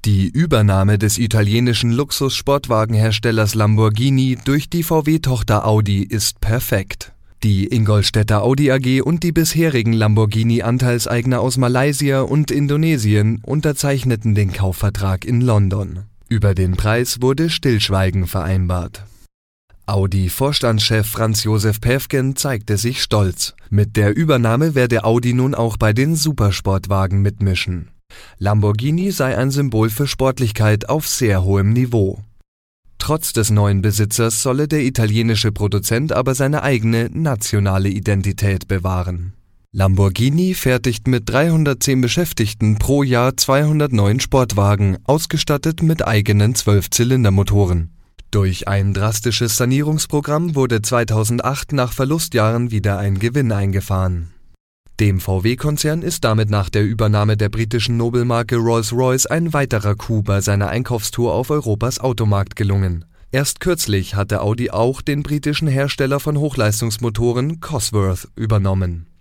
Die Übernahme des italienischen Luxus-Sportwagenherstellers Lamborghini durch die VW-Tochter Audi ist perfekt. Die Ingolstädter Audi AG und die bisherigen Lamborghini-Anteilseigner aus Malaysia und Indonesien unterzeichneten den Kaufvertrag in London. Über den Preis wurde Stillschweigen vereinbart. Audi-Vorstandschef Franz Josef Päfken zeigte sich stolz. Mit der Übernahme werde Audi nun auch bei den Supersportwagen mitmischen. Lamborghini sei ein Symbol für Sportlichkeit auf sehr hohem Niveau. Trotz des neuen Besitzers solle der italienische Produzent aber seine eigene nationale Identität bewahren. Lamborghini fertigt mit 310 Beschäftigten pro Jahr 209 Sportwagen, ausgestattet mit eigenen 12-Zylindermotoren. Durch ein drastisches Sanierungsprogramm wurde 2008 nach Verlustjahren wieder ein Gewinn eingefahren. Dem VW-Konzern ist damit nach der Übernahme der britischen Nobelmarke Rolls-Royce ein weiterer Coup bei seiner Einkaufstour auf Europas Automarkt gelungen. Erst kürzlich hatte Audi auch den britischen Hersteller von Hochleistungsmotoren Cosworth übernommen.